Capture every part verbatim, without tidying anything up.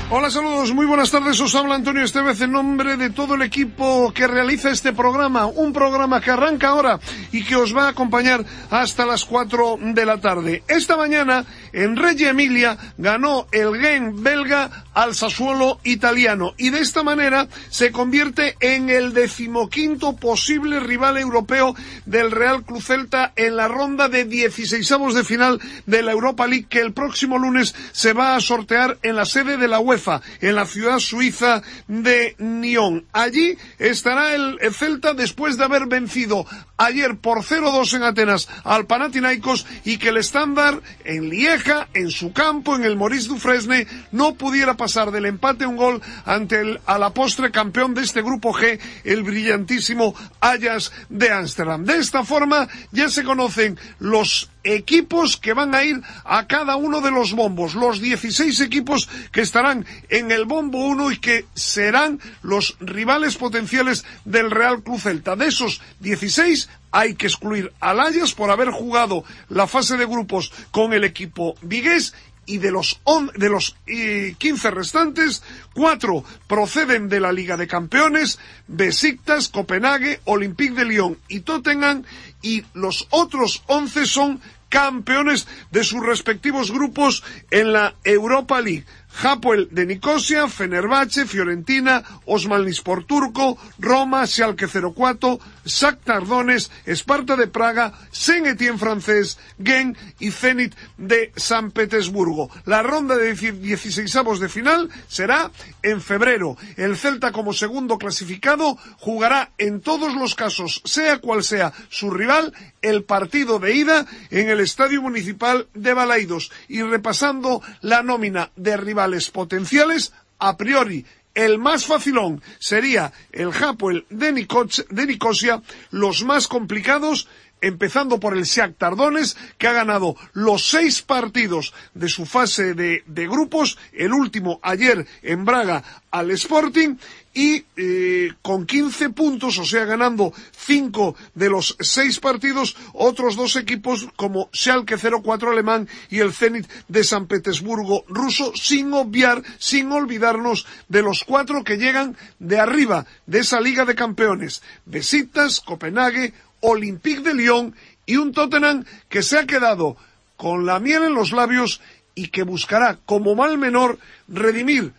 Hola, saludos, muy buenas tardes, os habla Antonio Estevez en nombre de todo el equipo que realiza este programa, un programa que arranca ahora y que os va a acompañar hasta las cuatro de la tarde. Esta mañana, en Reggio Emilia, ganó el Genk belga al Sassuolo italiano y de esta manera se convierte en el decimoquinto posible rival europeo del Real Club Celta en la ronda de dieciseisavos de final de la Europa League, que el próximo lunes se va a sortear en la sede de la UEFA, en la ciudad suiza de Nyon. Allí estará el Celta después de haber vencido ayer por cero dos en Atenas al Panathinaikos y que el estándar en Lieja, en su campo, en el Maurice Dufresne, no pudiera pasar del empate a un gol ante el a la postre campeón de este grupo G, el brillantísimo Ajax de Ámsterdam. De esta forma ya se conocen los equipos que van a ir a cada uno de los bombos, los dieciséis equipos que estarán en el bombo uno y que serán los rivales potenciales del Real Club Celta. De esos dieciséis hay que excluir al Ajax por haber jugado la fase de grupos con el equipo vigués, y de los on, de los eh, quince restantes, cuatro proceden de la Liga de Campeones: Besiktas, Copenhague, Olympique de Lyon y Tottenham, y los otros once son campeones de sus respectivos grupos en la Europa League: Hapoel de Nicosia, Fenerbahce, Fiorentina, Osmanlispor turco, Roma, Schalke cero cuatro, Shakhtar Donetsk, Esparta de Praga, Saint-Étienne francés, Genk y Zenit de San Petersburgo. La ronda de dieciseisavos de final será en febrero. El Celta, como segundo clasificado, jugará en todos los casos, sea cual sea su rival, el partido de ida en el Estadio Municipal de Balaidos. Y repasando la nómina de rivales potenciales, a priori el más facilón sería el Hapoel de, Nicosia, de Nicosia, los más complicados empezando por el Shakhtar Donetsk, que ha ganado los seis partidos de su fase de, de grupos, el último ayer en Braga al Sporting, y eh, con quince puntos, o sea, ganando cinco de los seis partidos, otros dos equipos como Schalke cero cuatro alemán y el Zenit de San Petersburgo ruso, sin obviar, sin olvidarnos de los cuatro que llegan de arriba de esa Liga de Campeones: Besiktas, Copenhague, Olympique de Lyon y un Tottenham que se ha quedado con la miel en los labios y que buscará como mal menor redimir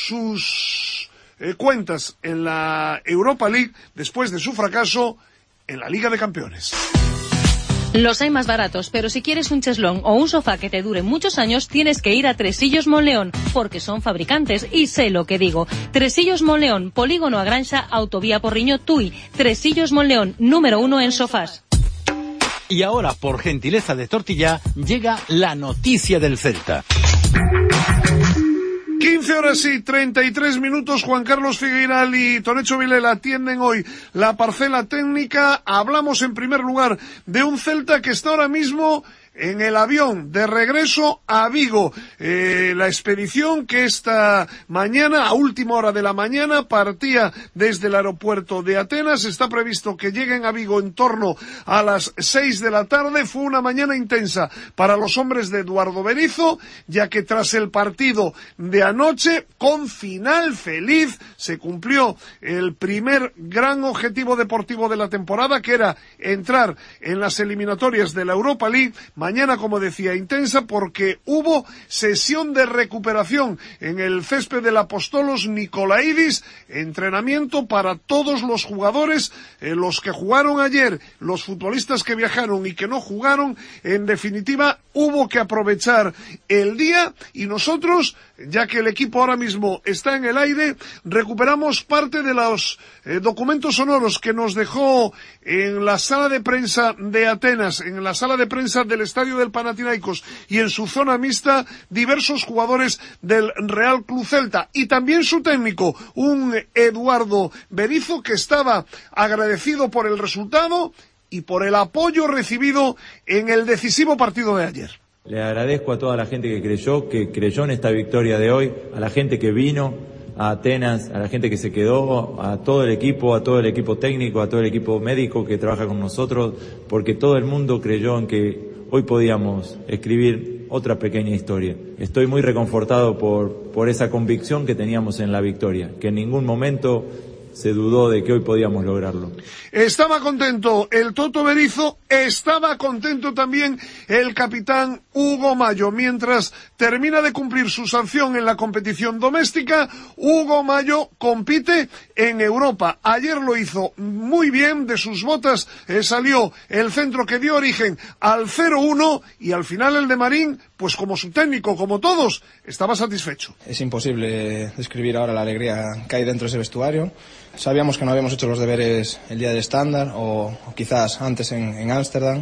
sus eh, cuentas en la Europa League después de su fracaso en la Liga de Campeones. Los hay más baratos, pero si quieres un cheslón o un sofá que te dure muchos años, tienes que ir a Tresillos Monleón, porque son fabricantes y sé lo que digo. Tresillos Monleón, Polígono Agranxa, Autovía Porriño, Tui. Tresillos Monleón, número uno en sofás. Y ahora, por gentileza de Tortilla, llega la noticia del Celta. quince horas y treinta y tres minutos, Juan Carlos Figueiral y Tonecho Vilela atienden hoy la parcela técnica. Hablamos en primer lugar de un Celta que está ahora mismo en el avión de regreso a Vigo. Eh, la expedición que esta mañana, a última hora de la mañana, partía desde el aeropuerto de Atenas. Está previsto que lleguen a Vigo en torno a las seis de la tarde. Fue una mañana intensa para los hombres de Eduardo Berizzo, ya que tras el partido de anoche, con final feliz, se cumplió el primer gran objetivo deportivo de la temporada, que era entrar en las eliminatorias de la Europa League. Mañana, como decía, intensa porque hubo sesión de recuperación en el césped del Apostolos Nikolaidis, entrenamiento para todos los jugadores, eh, los que jugaron ayer, los futbolistas que viajaron y que no jugaron. En definitiva, hubo que aprovechar el día y nosotros, ya que el equipo ahora mismo está en el aire, recuperamos parte de los eh, documentos sonoros que nos dejó en la sala de prensa de Atenas, en la sala de prensa del estadio del Panathinaikos y en su zona mixta, diversos jugadores del Real Club Celta y también su técnico, un Eduardo Berizzo, que estaba agradecido por el resultado y por el apoyo recibido en el decisivo partido de ayer. Le agradezco a toda la gente que creyó, que creyó en esta victoria de hoy, a la gente que vino a Atenas, a la gente que se quedó, a todo el equipo, a todo el equipo técnico, a todo el equipo médico que trabaja con nosotros, porque todo el mundo creyó en que hoy podíamos escribir otra pequeña historia. Estoy muy reconfortado por, por esa convicción que teníamos en la victoria, que en ningún momento se dudó de que hoy podíamos lograrlo. Estaba contento el Toto Berizzo, estaba contento también el capitán Hugo Mallo. Mientras termina de cumplir su sanción en la competición doméstica, Hugo Mallo compite en Europa. Ayer lo hizo muy bien, de sus botas eh, salió el centro que dio origen al cero uno y al final el de Marín, pues como su técnico, como todos, estaba satisfecho. Es imposible describir ahora la alegría que hay dentro de ese vestuario. Sabíamos que no habíamos hecho los deberes el día del estándar o, o quizás antes en Ámsterdam,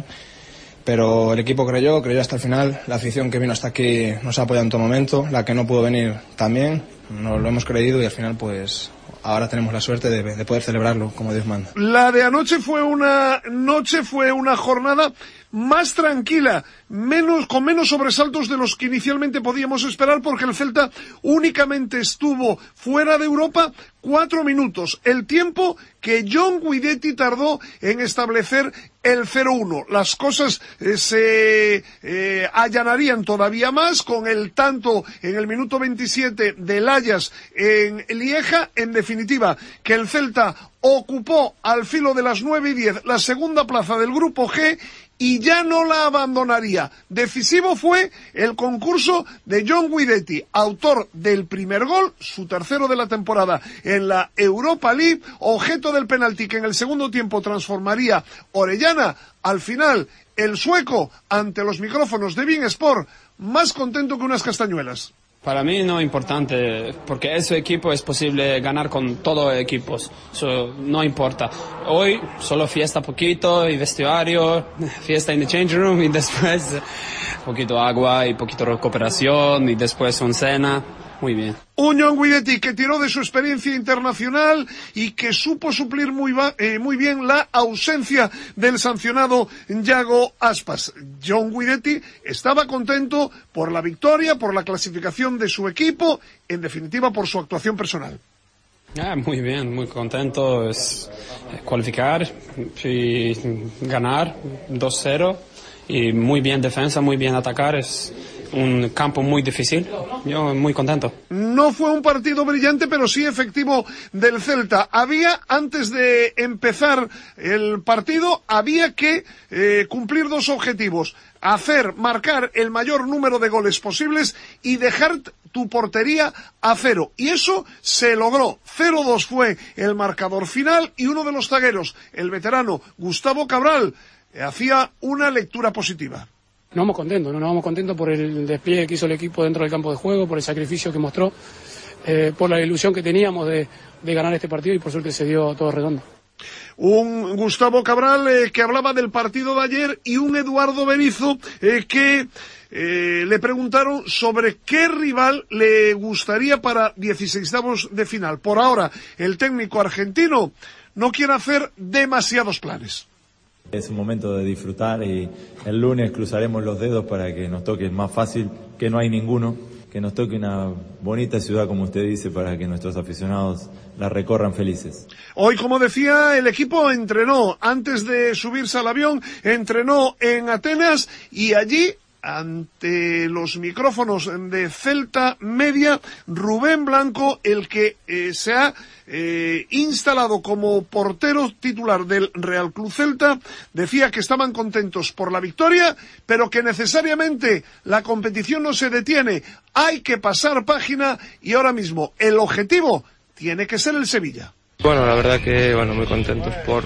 pero el equipo creyó, creyó hasta el final. La afición que vino hasta aquí nos ha apoyado en todo momento, la que no pudo venir también, nos lo hemos creído y al final pues ahora tenemos la suerte de, de poder celebrarlo como Dios manda. La de anoche fue una noche, fue una jornada más tranquila, menos, con menos sobresaltos de los que inicialmente podíamos esperar, porque el Celta únicamente estuvo fuera de Europa cuatro minutos, el tiempo que John Guidetti tardó en establecer el cero uno. Las cosas eh, se eh, allanarían todavía más con el tanto en el minuto veintisiete del Ajax en Lieja. En definitiva, que el Celta ocupó al filo de las nueve y diez la segunda plaza del grupo G y ya no la abandonaría. Decisivo fue el concurso de John Guidetti, autor del primer gol, su tercero de la temporada en la Europa League, objeto del penalti que en el segundo tiempo transformaría Orellana. Al final, el sueco, ante los micrófonos de beIN Sport, más contento que unas castañuelas. Para mí no es importante, porque ese equipo es posible ganar con todos los equipos, so, no importa. Hoy solo fiesta poquito y vestuario, fiesta en the change room y después poquito agua y poquito recuperación y después un cena. Muy bien. Un John Guidetti que tiró de su experiencia internacional y que supo suplir muy, va, eh, muy bien la ausencia del sancionado Yago Aspas. John Guidetti estaba contento por la victoria, por la clasificación de su equipo, en definitiva por su actuación personal. Ah, muy bien, muy contento. Es cualificar y ganar dos cero y muy bien defensa, muy bien atacar. Es un campo muy difícil, yo muy contento. No fue un partido brillante, pero sí efectivo del Celta. Había, antes de empezar el partido, había que eh, cumplir dos objetivos: hacer, marcar el mayor número de goles posibles y dejar tu portería a cero. Y eso se logró. cero dos fue el marcador final y uno de los zagueros, el veterano Gustavo Cabral, eh, hacía una lectura positiva. Nos vamos contentos, ¿no? Nos vamos contentos por el despliegue que hizo el equipo dentro del campo de juego, por el sacrificio que mostró, eh, por la ilusión que teníamos de, de ganar este partido y por suerte se dio todo redondo. Un Gustavo Cabral eh, que hablaba del partido de ayer y un Eduardo Berizzo eh, que eh, le preguntaron sobre qué rival le gustaría para dieciseisavos de final. Por ahora, el técnico argentino no quiere hacer demasiados planes. Es un momento de disfrutar y el lunes cruzaremos los dedos para que nos toque el más fácil, que no hay ninguno, que nos toque una bonita ciudad, como usted dice, para que nuestros aficionados la recorran felices. Hoy, como decía, el equipo entrenó antes de subirse al avión, entrenó en Atenas y allí, ante los micrófonos de Celta Media, Rubén Blanco, el que eh, se ha eh, instalado como portero titular del Real Club Celta, decía que estaban contentos por la victoria, pero que necesariamente la competición no se detiene, hay que pasar página y ahora mismo el objetivo tiene que ser el Sevilla. Bueno, la verdad que bueno, muy contentos por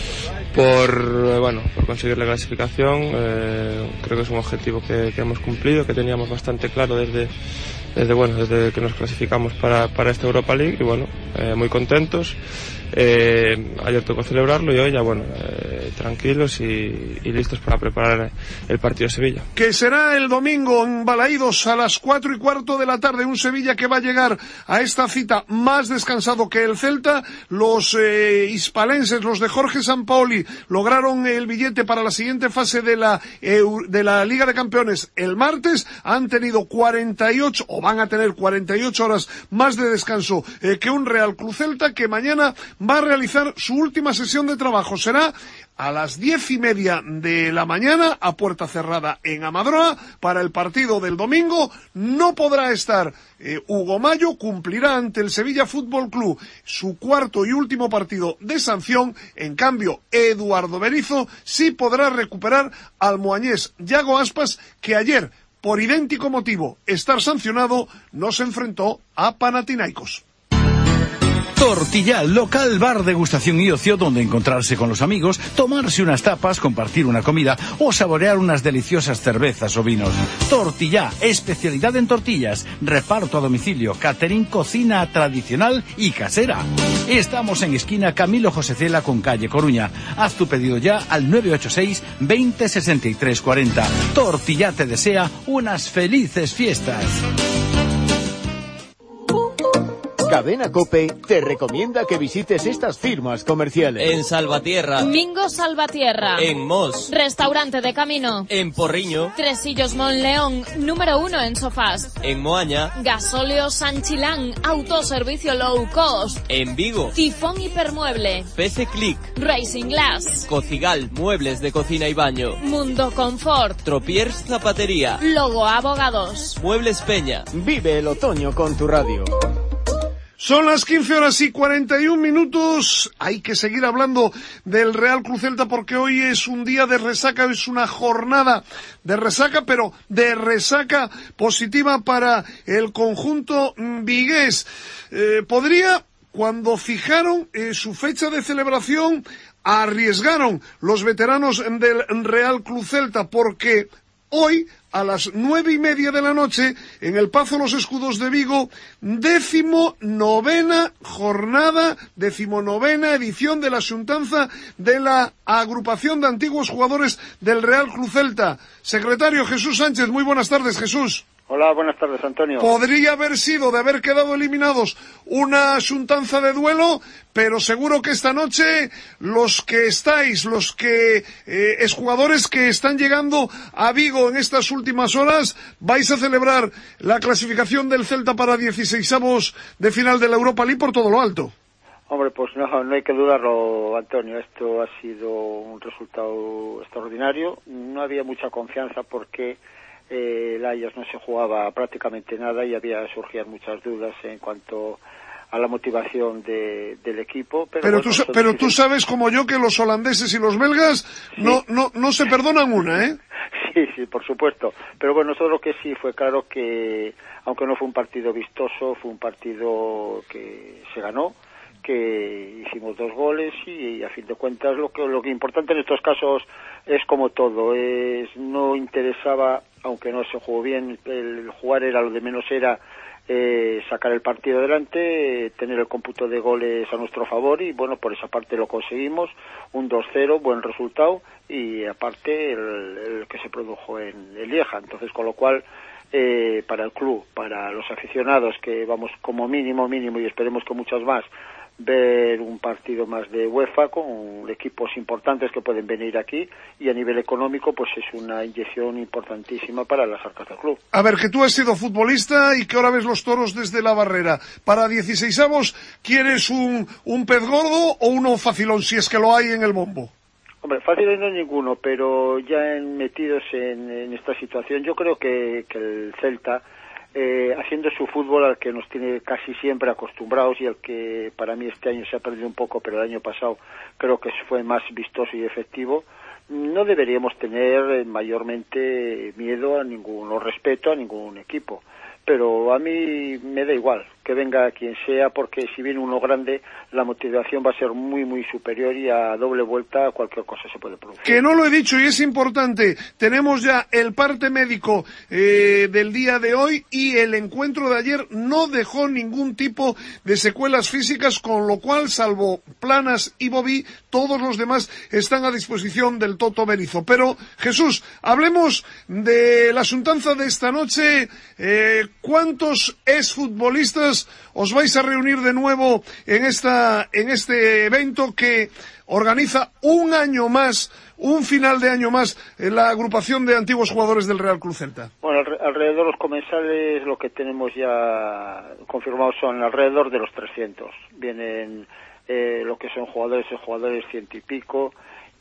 por bueno por conseguir la clasificación. Eh, creo que es un objetivo que, que hemos cumplido, que teníamos bastante claro desde desde bueno desde que nos clasificamos para para esta Europa League y bueno eh, muy contentos. Eh, ayer tocó celebrarlo y hoy ya bueno eh, tranquilos y, y listos para preparar el partido de Sevilla, que será el domingo en Balaídos a las cuatro y cuarto de la tarde. Un Sevilla que va a llegar a esta cita más descansado que el Celta. Los eh, hispalenses, los de Jorge Sampaoli, lograron el billete para la siguiente fase de la eh, de la Liga de Campeones el martes. Han tenido cuarenta y ocho o o van a tener cuarenta y ocho horas más de descanso eh, que un Real Club Celta, que mañana va a realizar su última sesión de trabajo. Será a las diez y media de la mañana, a puerta cerrada en Amadroa, para el partido del domingo. No podrá estar eh, Hugo Mayo, cumplirá ante el Sevilla Fútbol Club su cuarto y último partido de sanción. En cambio, Eduardo Berizzo sí podrá recuperar al moañés Yago Aspas, que ayer, por idéntico motivo, estar sancionado, no se enfrentó a Panathinaikos. Tortilla, local, bar, degustación y ocio donde encontrarse con los amigos, tomarse unas tapas, compartir una comida o saborear unas deliciosas cervezas o vinos. Tortilla, especialidad en tortillas, reparto a domicilio, catering, cocina tradicional y casera. Estamos en esquina Camilo José Cela con calle Coruña. Haz tu pedido ya al nueve ocho seis, veinte, sesenta y tres, cuarenta. Tortilla te desea unas felices fiestas. Cadena COPE te recomienda que visites estas firmas comerciales. En Salvatierra. Mingo Salvatierra. En Mos. Restaurante de Camino. En Porriño. Tresillos Monleón, número uno en sofás. En Moaña. Gasóleo Sanchilán, autoservicio low cost. En Vigo. Tifón Hipermueble. P C Click. Racing Glass. Cocigal, muebles de cocina y baño. Mundo Confort. Tropiers Zapatería. Logo Abogados. Muebles Peña. Vive el otoño con tu radio. Son las quince horas y cuarenta y un minutos. Hay que seguir hablando del Real Club Celta porque hoy es un día de resaca, es una jornada de resaca, pero de resaca positiva para el conjunto vigués. Eh, podría, cuando fijaron eh, su fecha de celebración, arriesgaron los veteranos del Real Club Celta, porque hoy, a las nueve y media de la noche, en el Pazo Los Escudos de Vigo, décimo novena jornada, decimonovena edición de la xuntanza de la agrupación de antiguos jugadores del Real Club Celta. Secretario Jesús Sánchez, muy buenas tardes, Jesús. Hola, buenas tardes, Antonio. Podría haber sido, de haber quedado eliminados, una xuntanza de duelo, pero seguro que esta noche los que estáis, los que eh, exjugadores que están llegando a Vigo en estas últimas horas, vais a celebrar la clasificación del Celta para dieciseisavos de final de la Europa League por todo lo alto. Hombre, pues no, no hay que dudarlo, Antonio. Esto ha sido un resultado extraordinario. No había mucha confianza porque Eh, el Ajax no se jugaba prácticamente nada y había surgían muchas dudas en cuanto a la motivación de, del equipo. Pero, pero, bueno, tú, pero tú sabes como yo que los holandeses y los belgas sí. no, no, no se perdonan una, ¿eh? Sí, sí, por supuesto. Pero bueno, nosotros lo que sí fue claro que, aunque no fue un partido vistoso, fue un partido que se ganó, que hicimos dos goles y, y a fin de cuentas lo que lo que importante en estos casos es como todo, es no interesaba, aunque no se jugó bien, el jugar era lo de menos, era eh, sacar el partido adelante, eh, tener el cómputo de goles a nuestro favor y bueno, por esa parte lo conseguimos, un dos cero, buen resultado y aparte el, el que se produjo en el Lieja, entonces con lo cual eh, para el club, para los aficionados que vamos como mínimo, mínimo y esperemos que muchos más, ver un partido más de UEFA con equipos importantes que pueden venir aquí y a nivel económico pues es una inyección importantísima para las arcas del club. A ver, que tú has sido futbolista y que ahora ves los toros desde la barrera. Para dieciseisavos, ¿quieres un, un pez gordo o uno facilón, si es que lo hay en el bombo? Hombre, fácil no hay ninguno, pero ya en, metidos en, en esta situación, yo creo que, que el Celta, Eh, haciendo su fútbol al que nos tiene casi siempre acostumbrados y al que para mí este año se ha perdido un poco, pero el año pasado creo que fue más vistoso y efectivo, no deberíamos tener mayormente miedo a ninguno, respeto a ningún equipo. Pero a mí me da igual que venga quien sea, porque si viene uno grande, la motivación va a ser muy, muy superior y a doble vuelta cualquier cosa se puede producir. Que no lo he dicho y es importante, tenemos ya el parte médico eh, del día de hoy y el encuentro de ayer no dejó ningún tipo de secuelas físicas, con lo cual, salvo Planas y Bobby, todos los demás están a disposición del Toto Berizzo. Pero, Jesús, hablemos de la xuntanza de esta noche. Eh, ¿Cuántos exfutbolistas os vais a reunir de nuevo en esta en este evento que organiza un año más, un final de año más, en la agrupación de antiguos jugadores del Real Club Celta? Bueno, el, alrededor los comensales, lo que tenemos ya confirmados son alrededor de los trescientos. Vienen eh, lo que son jugadores y jugadores ciento y pico,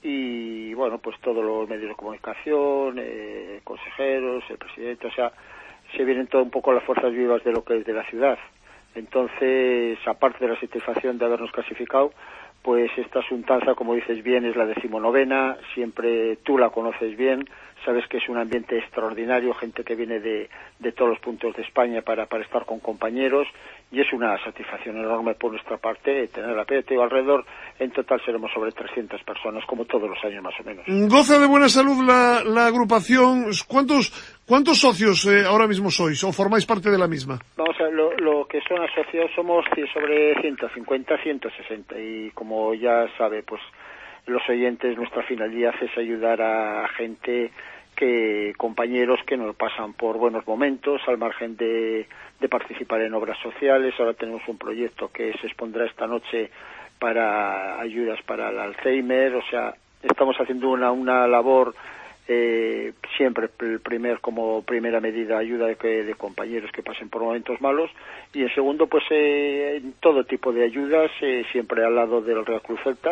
y bueno, pues todos los medios de comunicación, eh, consejeros, el presidente, o sea, se vienen todo un poco las fuerzas vivas de lo que es de la ciudad. Entonces, aparte de la satisfacción de habernos clasificado, pues esta asuntanza, como dices bien, es la decimonovena, siempre tú la conoces bien, sabes que es un ambiente extraordinario, gente que viene de, de todos los puntos de España para, para estar con compañeros, y es una satisfacción enorme por nuestra parte tener la P T O alrededor. En total seremos sobre trescientas personas, como todos los años más o menos. Goza de buena salud la, la agrupación. ¿Cuántos, cuántos socios eh, ahora mismo sois o formáis parte de la misma? Vamos a ver, lo, lo que son asociados somos sobre ciento cincuenta, ciento sesenta, y como ya sabe, pues los oyentes, nuestra finalidad es ayudar a gente, que compañeros que nos pasan por buenos momentos, al margen de, de participar en obras sociales. Ahora tenemos un proyecto que se expondrá esta noche para ayudas para el Alzheimer, o sea, estamos haciendo una, una labor eh, siempre el primer como primera medida ayuda de, que, de compañeros que pasen por momentos malos, y en segundo pues eh, todo tipo de ayudas, eh, siempre al lado del Real Club Celta,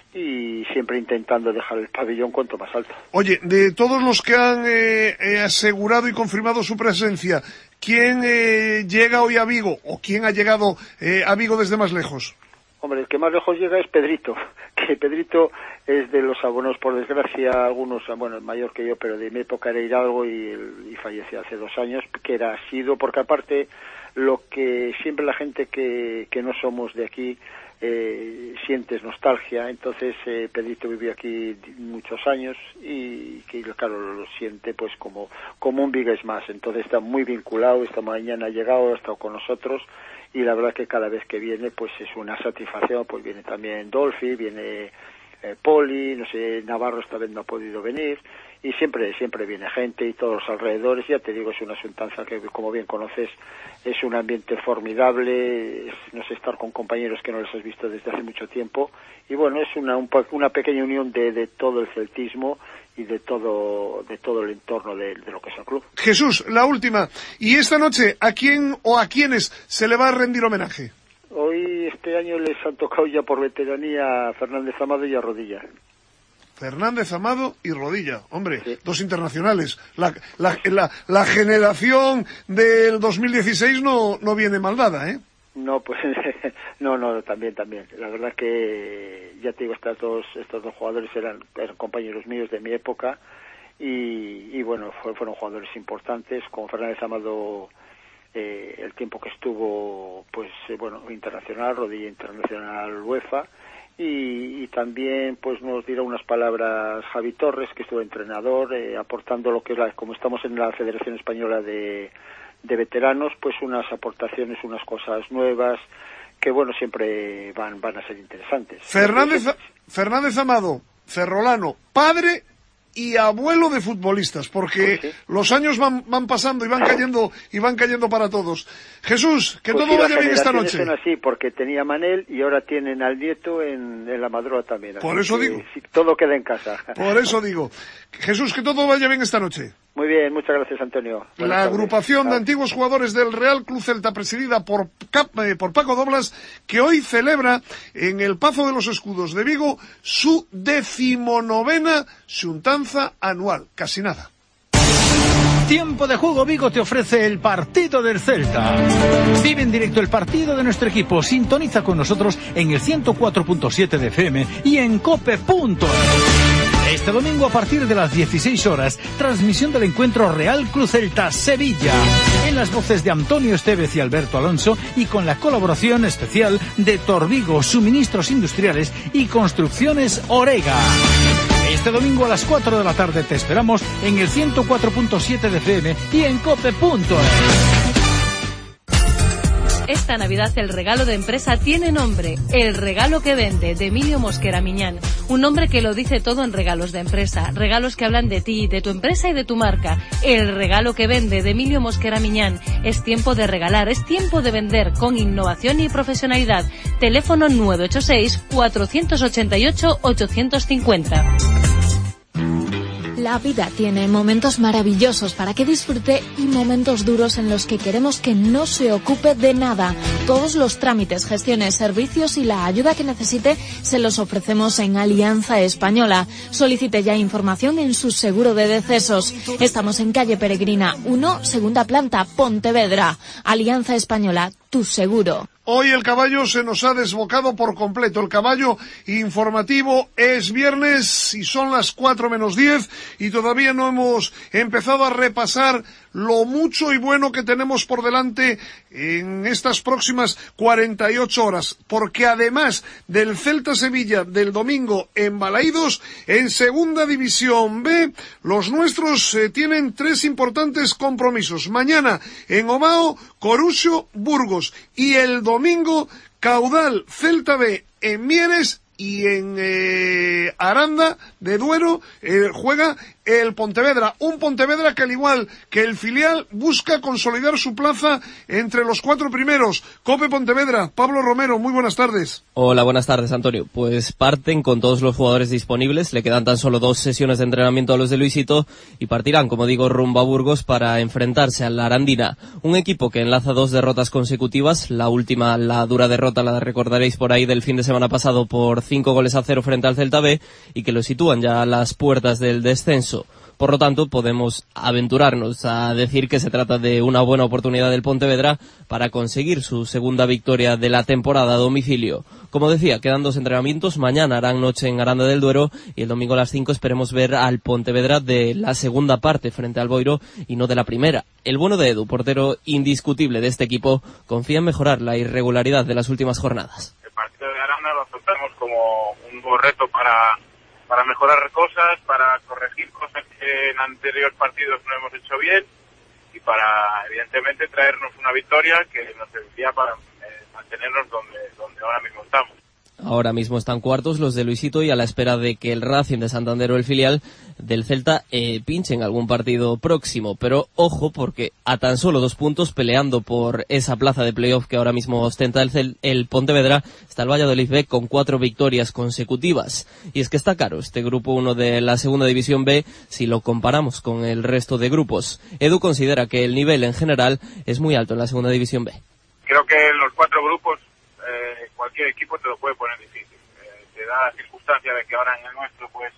y siempre intentando dejar el pabellón cuanto más alto. Oye, de todos los que han eh, eh, asegurado y confirmado su presencia, ¿quién eh, llega hoy a Vigo o quién ha llegado eh, a Vigo desde más lejos? Hombre, el que más lejos llega es Pedrito, que Pedrito es de los abonos, por desgracia, algunos, bueno, mayor que yo, pero de mi época era Hidalgo y, y falleció hace dos años, que era sido, porque aparte lo que siempre la gente que, que no somos de aquí eh, sientes nostalgia. Entonces eh, Pedrito vivió aquí muchos años y que claro lo siente pues como como un vigués más. Entonces está muy vinculado. Esta mañana ha llegado, ha estado con nosotros y la verdad que cada vez que viene pues es una satisfacción. Pues viene también Dolphy, viene eh, Poli, no sé, Navarro esta vez no ha podido venir. Y siempre siempre viene gente y todos los alrededores. Ya te digo, es una asuntanza que, como bien conoces, es un ambiente formidable, es, no sé, estar con compañeros que no les has visto desde hace mucho tiempo. Y bueno, es una un, una pequeña unión de, de todo el celtismo y de todo de todo el entorno de, de lo que es el club. Jesús, la última. ¿Y esta noche a quién o a quiénes se le va a rendir homenaje? Hoy, este año, les han tocado ya por veteranía a Fernández Amado y a Rodilla. Fernández Amado y Rodilla, hombre, sí. Dos internacionales. La, la, la, la generación del dos mil dieciséis no, no viene mal dada, ¿eh? No, pues, no, no, también, también. La verdad que, ya te digo, estos dos, estos dos jugadores eran, eran compañeros míos de mi época y, y bueno, fueron, fueron jugadores importantes. Con Fernández Amado, eh, el tiempo que estuvo, pues, eh, bueno, internacional, Rodilla internacional UEFA. Y, y también pues nos dirá unas palabras Javi Torres, que estuvo entrenador, eh, aportando lo que es la, como estamos en la Federación Española de, de Veteranos, pues unas aportaciones, unas cosas nuevas, que bueno, siempre van, van a ser interesantes. Fernández, Fernández Amado, ferrolano, padre y abuelo de futbolistas, porque pues sí, los años van, van pasando y van cayendo y van cayendo para todos. Jesús, que pues todo sí, vaya bien esta noche. Son así, porque tenía Manel y ahora tienen al nieto en, en la Madroa también. Por eso digo. Sí, todo queda en casa. Por eso digo. Jesús, que todo vaya bien esta noche. Muy bien, muchas gracias, Antonio. Buenas la tardes. agrupación ah. de antiguos jugadores del Real Club Celta, presidida por, Cap, eh, por Paco Doblas, que hoy celebra en el Pazo de los Escudos de Vigo su decimonovena xuntanza anual. Casi nada. Tiempo de Juego Vigo te ofrece el partido del Celta. Vive en directo el partido de nuestro equipo. Sintoniza con nosotros en el ciento cuatro punto siete de F M y en cope punto es. Este domingo a partir de las dieciséis horas, transmisión del encuentro Real Club Celta Sevilla, en las voces de Antonio Estevez y Alberto Alonso y con la colaboración especial de Torvigo, Suministros Industriales y Construcciones Orega. Este domingo a las cuatro de la tarde te esperamos en el ciento cuatro punto siete de F M y en cope punto es. Esta Navidad el regalo de empresa tiene nombre, El Regalo que Vende, de Emilio Mosquera Miñán. Un nombre que lo dice todo en regalos de empresa, regalos que hablan de ti, de tu empresa y de tu marca. El Regalo que Vende, de Emilio Mosquera Miñán. Es tiempo de regalar, es tiempo de vender con innovación y profesionalidad. Teléfono nueve ocho seis, cuatro ocho ocho, ocho cinco cero. La vida tiene momentos maravillosos para que disfrute y momentos duros en los que queremos que no se ocupe de nada. Todos los trámites, gestiones, servicios y la ayuda que necesite se los ofrecemos en Alianza Española. Solicite ya información en su seguro de decesos. Estamos en calle Peregrina uno, segunda planta, Pontevedra. Alianza Española, tu seguro. Hoy el caballo se nos ha desbocado por completo. El caballo informativo es viernes y son las cuatro menos diez y todavía no hemos empezado a repasar lo mucho y bueno que tenemos por delante en estas próximas cuarenta y ocho horas. Porque además del Celta Sevilla del domingo en Balaídos, en Segunda División B, los nuestros eh, tienen tres importantes compromisos. Mañana en Ovao, Coruxo, Burgos, y el domingo Caudal, Celta B en Mieres, y en eh, Aranda de Duero eh, juega el Pontevedra, un Pontevedra que al igual que el filial busca consolidar su plaza entre los cuatro primeros. Cope Pontevedra, Pablo Romero, muy buenas tardes. Hola, buenas tardes, Antonio. Pues parten con todos los jugadores disponibles, le quedan tan solo dos sesiones de entrenamiento a los de Luisito y partirán, como digo, rumbo a Burgos para enfrentarse a la Arandina, un equipo que enlaza dos derrotas consecutivas, la última, la dura derrota, la recordaréis por ahí del fin de semana pasado por cinco goles a cero frente al Celta B, y que lo sitúan ya a las puertas del descenso. Por lo tanto, podemos aventurarnos a decir que se trata de una buena oportunidad del Pontevedra para conseguir su segunda victoria de la temporada a domicilio. Como decía, quedan dos entrenamientos. Mañana harán noche en Aranda del Duero y el domingo a las cinco esperemos ver al Pontevedra de la segunda parte frente al Boiro y no de la primera. El bueno de Edu, portero indiscutible de este equipo, confía en mejorar la irregularidad de las últimas jornadas. El partido de Aranda lo afrontamos como un nuevo reto para... para mejorar cosas, para corregir cosas que en anteriores partidos no hemos hecho bien y para, evidentemente, traernos una victoria que nos serviría para eh, mantenernos donde, donde ahora mismo estamos. Ahora mismo están cuartos los de Luisito y a la espera de que el Racing de Santander o el filial del Celta eh, pinche en algún partido próximo. Pero ojo, porque a tan solo dos puntos peleando por esa plaza de playoff que ahora mismo ostenta el, Cel- el Pontevedra está el Valladolid B con cuatro victorias consecutivas. Y es que está caro este grupo uno de la Segunda División B si lo comparamos con el resto de grupos. Edu considera que el nivel en general es muy alto en la Segunda División B. Creo que en los cuatro grupos eh, cualquier equipo te lo puede poner difícil. Eh, te da la circunstancia de que ahora en el nuestro pues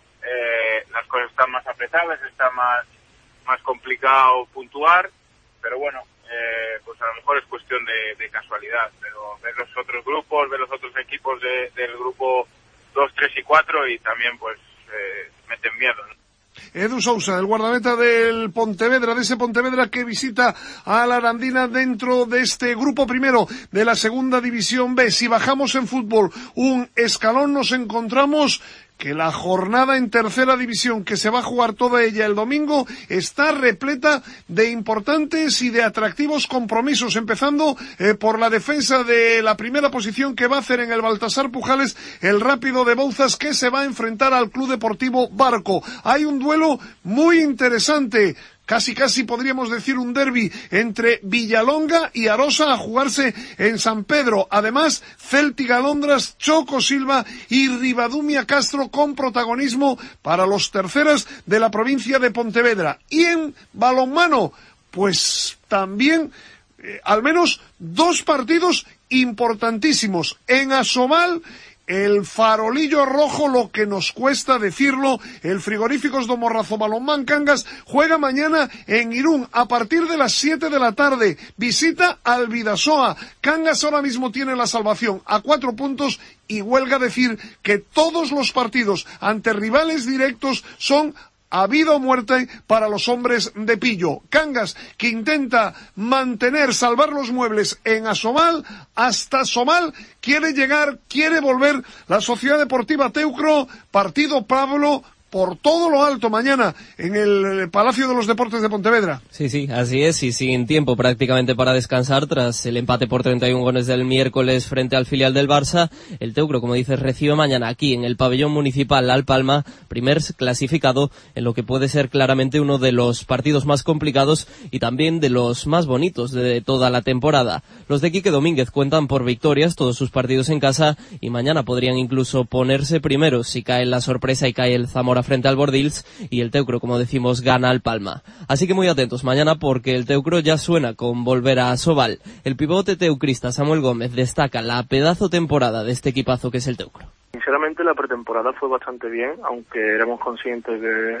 eh, las cosas están más apretadas, está más más complicado puntuar, pero bueno, eh, pues a lo mejor es cuestión de, de casualidad, pero ver los otros grupos, ver los otros equipos de, del grupo dos, tres y cuatro y también pues eh, meten miedo, ¿no? Edu Sousa, el guardameta del Pontevedra, de ese Pontevedra que visita a la Arandina dentro de este grupo primero de la Segunda División B. Si bajamos en fútbol un escalón, nos encontramos que la jornada en tercera división, que se va a jugar toda ella el domingo, está repleta de importantes y de atractivos compromisos, empezando eh, por la defensa de la primera posición que va a hacer en el Baltasar Pujales el Rápido de Bouzas, que se va a enfrentar al Club Deportivo Barco. Hay un duelo muy interesante, casi casi podríamos decir un derbi entre Villalonga y Arosa a jugarse en San Pedro. Además, Céltica Londras, Choco Silva y Ribadumia Castro con protagonismo para los terceras de la provincia de Pontevedra. Y en balonmano, pues también eh, al menos dos partidos importantísimos. En Asobal, el farolillo rojo, lo que nos cuesta decirlo, el Frigoríficos do Morrazo Balonmán Cangas juega mañana en Irún a partir de las siete de la tarde. Visita al Bidasoa. Cangas ahora mismo tiene la salvación a cuatro puntos y huelga decir que todos los partidos ante rivales directos son a vida o muerte para los hombres de Pillo. Cangas, que intenta mantener, salvar los muebles en Asobal, hasta Somal quiere llegar, quiere volver la Sociedad Deportiva Teucro, partido Pablo, por todo lo alto mañana en el Palacio de los Deportes de Pontevedra. Sí, sí, así es, y sin tiempo prácticamente para descansar tras el empate por treinta y un goles del miércoles frente al filial del Barça. El Teucro, como dices, recibe mañana aquí en el pabellón municipal Al Palma, primer clasificado en lo que puede ser claramente uno de los partidos más complicados y también de los más bonitos de toda la temporada. Los de Quique Domínguez cuentan por victorias todos sus partidos en casa y mañana podrían incluso ponerse primeros si cae la sorpresa y cae el Zamora Zamora frente al Bordils y el Teucro, como decimos, gana al Palma. Así que muy atentos mañana porque el Teucro ya suena con volver a Sobal. El pivote teucrista Samuel Gómez destaca la pedazo temporada de este equipazo que es el Teucro. Sinceramente la pretemporada fue bastante bien, aunque éramos conscientes de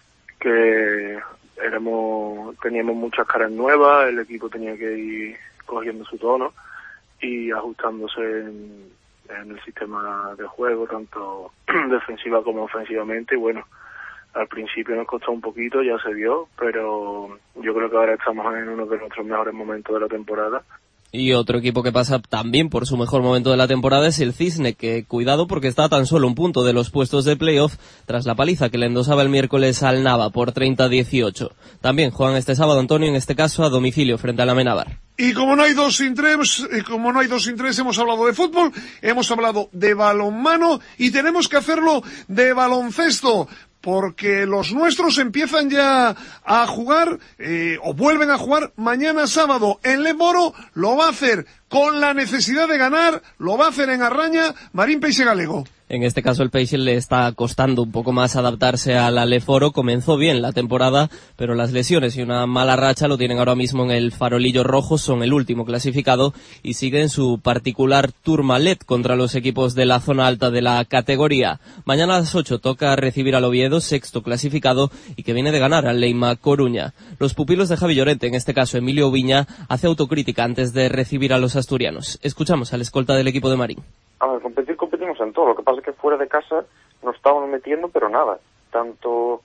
que éramos, teníamos muchas caras nuevas, el equipo tenía que ir cogiendo su tono y ajustándose en, en el sistema de juego, tanto defensiva como ofensivamente, y bueno, al principio nos costó un poquito, ya se vio, pero yo creo que ahora estamos en uno de nuestros mejores momentos de la temporada. Y otro equipo que pasa también por su mejor momento de la temporada es el Cisne, que cuidado porque está a tan solo un punto de los puestos de playoff tras la paliza que le endosaba el miércoles al Nava por treinta a dieciocho. También juegan este sábado, Antonio, en este caso a domicilio frente al Amenábar. Y como no hay dos sin tres, y como no hay dos sin tres, hemos hablado de fútbol, hemos hablado de balonmano y tenemos que hacerlo de baloncesto, porque los nuestros empiezan ya a jugar, eh, o vuelven a jugar mañana sábado. En Lemoro lo va a hacer con la necesidad de ganar, lo va a hacer en Arraña, Marín Peixe Galego. En este caso el Peixe le está costando un poco más adaptarse al Aleforo. Comenzó bien la temporada, pero las lesiones y una mala racha lo tienen ahora mismo en el farolillo rojo. Son el último clasificado y siguen su particular tourmalet contra los equipos de la zona alta de la categoría. Mañana a las ocho toca recibir al Oviedo, sexto clasificado y que viene de ganar al Leima Coruña. Los pupilos de Javi Llorente, en este caso Emilio Viña, hace autocrítica antes de recibir a los asturianos. Escuchamos al escolta del equipo de Marín. A ver, competir competimos en todo, lo que pasa es que fuera de casa nos estábamos metiendo, pero nada, tanto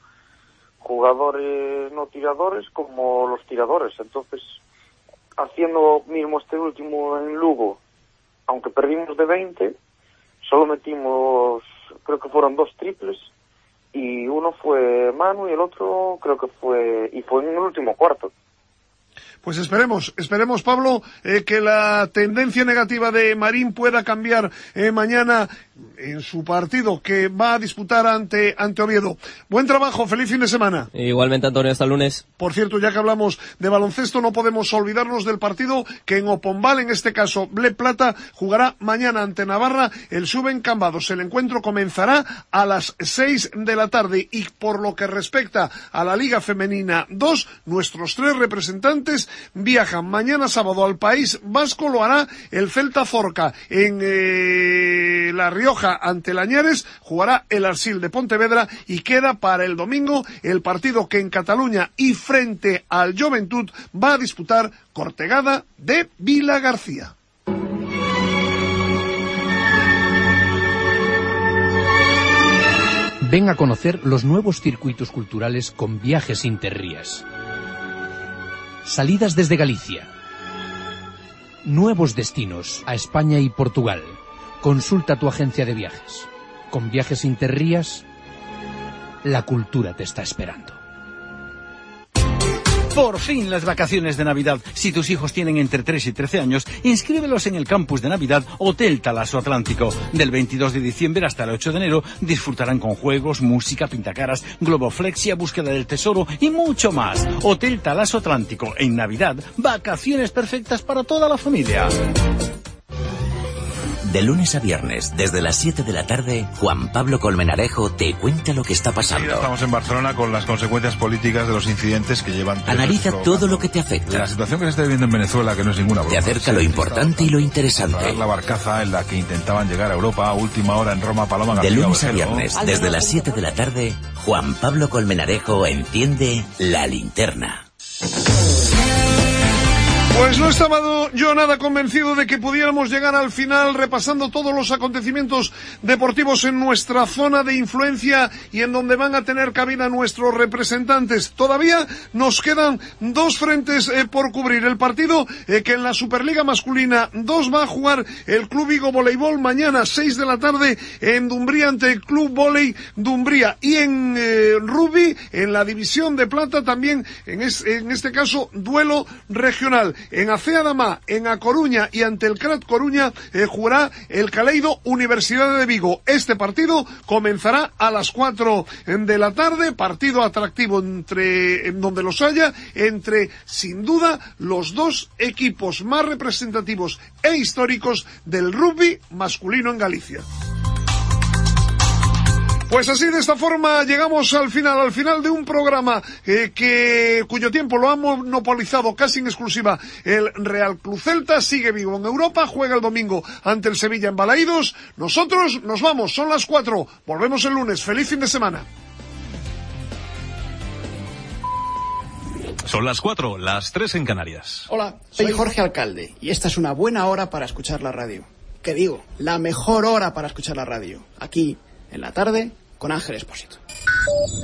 jugadores no tiradores como los tiradores, entonces haciendo mismo este último en Lugo, aunque perdimos de veinte, solo metimos, creo que fueron dos triples, y uno fue Manu y el otro creo que fue, y fue en el último cuarto. Pues esperemos, esperemos, Pablo, eh, que la tendencia negativa de Marín pueda cambiar eh, mañana en su partido que va a disputar ante, ante Oviedo. Buen trabajo, feliz fin de semana. Igualmente, Antonio, hasta el lunes. Por cierto, ya que hablamos de baloncesto, no podemos olvidarnos del partido que en Opombal, en este caso Ble Plata, jugará mañana ante Navarra el Suben Cambados. El encuentro comenzará a las seis de la tarde y por lo que respecta a la Liga Femenina dos, nuestros tres representantes viajan mañana sábado al País Vasco, lo hará el Celta Zorca. En eh, La Rioja ante Lañares jugará el Arsil de Pontevedra y queda para el domingo el partido que en Cataluña y frente al Joventut va a disputar Cortegada de Vilagarcía. Ven a conocer los nuevos circuitos culturales con Viajes Interrías. Salidas desde Galicia. Nuevos destinos a España y Portugal. Consulta tu agencia de viajes. Con Viajes Interrías, la cultura te está esperando. Por fin las vacaciones de Navidad. Si tus hijos tienen entre tres y trece años, inscríbelos en el campus de Navidad Hotel Talaso Atlántico. Del veintidós de diciembre hasta el ocho de enero disfrutarán con juegos, música, pintacaras, globoflexia, búsqueda del tesoro y mucho más. Hotel Talaso Atlántico. En Navidad, vacaciones perfectas para toda la familia. De lunes a viernes, desde las siete de la tarde, Juan Pablo Colmenarejo te cuenta lo que está pasando. Estamos en Barcelona con las consecuencias políticas de los incidentes que llevan... Analiza todo lo que te afecta. La situación que se está viviendo en Venezuela, que no es ninguna broma. Te acerca lo importante y lo interesante. La barcaza en la que intentaban llegar a Europa a última hora en Roma, Paloma García. De lunes a viernes, desde las siete de la tarde, Juan Pablo Colmenarejo enciende la linterna. Pues no estaba yo nada convencido de que pudiéramos llegar al final repasando todos los acontecimientos deportivos en nuestra zona de influencia y en donde van a tener cabida nuestros representantes. Todavía nos quedan dos frentes eh, por cubrir. El partido eh, que en la Superliga Masculina dos va a jugar el Club Vigo Voleibol mañana seis de la tarde en Dumbría ante el Club Voley Dumbría. Y en eh, rugby, en la División de Plata también, en, es, en este caso, duelo regional. En Acea Damá, en A Coruña y ante el Crat Coruña eh, jugará el Caleido Universidad de Vigo. Este partido comenzará a las cuatro de la tarde, partido atractivo entre en donde los haya, entre sin duda los dos equipos más representativos e históricos del rugby masculino en Galicia. Pues así, de esta forma, llegamos al final, al final de un programa eh, que cuyo tiempo lo ha monopolizado casi en exclusiva el Real Club Celta. Sigue vivo en Europa, juega el domingo ante el Sevilla en Balaídos. Nosotros nos vamos, son las cuatro. Volvemos el lunes. Feliz fin de semana. Son las cuatro, las tres en Canarias. Hola, soy Jorge Alcalde y esta es una buena hora para escuchar la radio. ¿Qué digo? La mejor hora para escuchar la radio. Aquí, en la tarde, con Ángel Expósito.